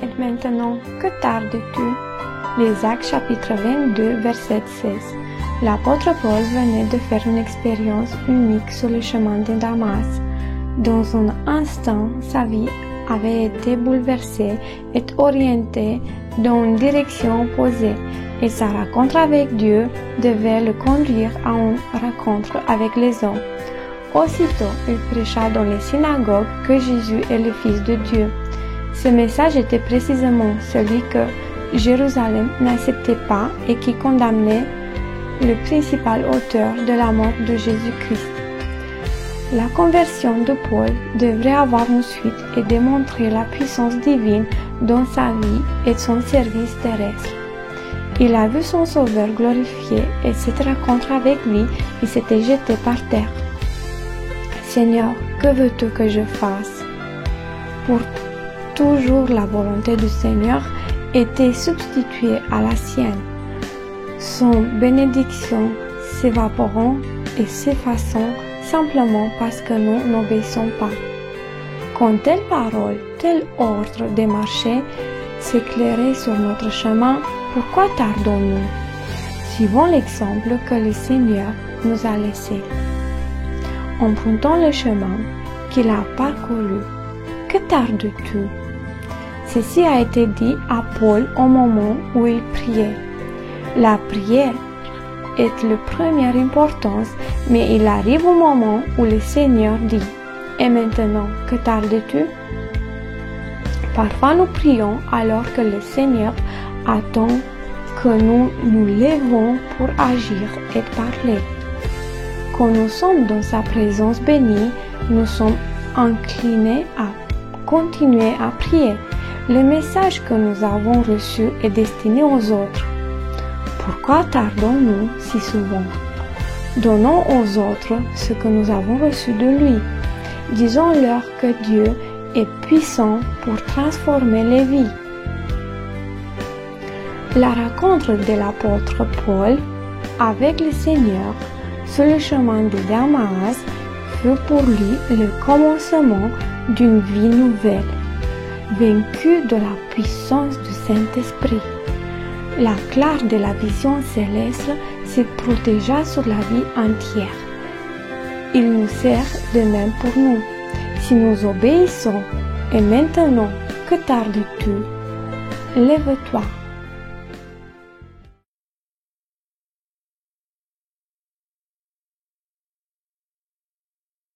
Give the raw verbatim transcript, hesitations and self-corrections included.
Et maintenant, que tardes-tu? Les Actes chapitre vingt-deux, verset seize. L'apôtre Paul venait de faire une expérience unique sur le chemin de Damas. Dans un instant, sa vie avait été bouleversée et orientée dans une direction opposée, et sa rencontre avec Dieu devait le conduire à une rencontre avec les hommes. Aussitôt, il prêcha dans les synagogues que Jésus est le Fils de Dieu. Ce message était précisément celui que Jérusalem n'acceptait pas et qui condamnait le principal auteur de la mort de Jésus-Christ. La conversion de Paul devrait avoir une suite et démontrer la puissance divine dans sa vie et son service terrestre. Il a vu son Sauveur glorifié et cette rencontre avec lui, il s'était jeté par terre. Seigneur, que veux-tu que je fasse? Pour toujours la volonté du Seigneur était substituée à la sienne. Son bénédiction s'évaporant et s'effaçant simplement parce que nous n'obéissons pas. Quand telle parole, tel ordre de marcher s'éclairait sur notre chemin, pourquoi tardons-nous? Suivons l'exemple que le Seigneur nous a laissé. Empruntant le chemin qu'il a parcouru, que tardes-tu? Ceci a été dit à Paul au moment où il priait. La prière est de première importance, mais il arrive au moment où le Seigneur dit « Et maintenant, que tardes-tu » Parfois nous prions alors que le Seigneur attend que nous nous levons pour agir et parler. Quand nous sommes dans sa présence bénie, nous sommes inclinés à continuer à prier. Le message que nous avons reçu est destiné aux autres. Pourquoi tardons-nous si souvent? Donnons aux autres ce que nous avons reçu de lui. Disons-leur que Dieu est puissant pour transformer les vies. La rencontre de l'apôtre Paul avec le Seigneur sur le chemin de Damas fut pour lui le commencement d'une vie nouvelle, vaincu de la puissance du Saint-Esprit. La clarté de la vision céleste se protégea sur la vie entière. Il nous sert de même pour nous. Si nous obéissons, et maintenant, que tardes-tu? Lève-toi.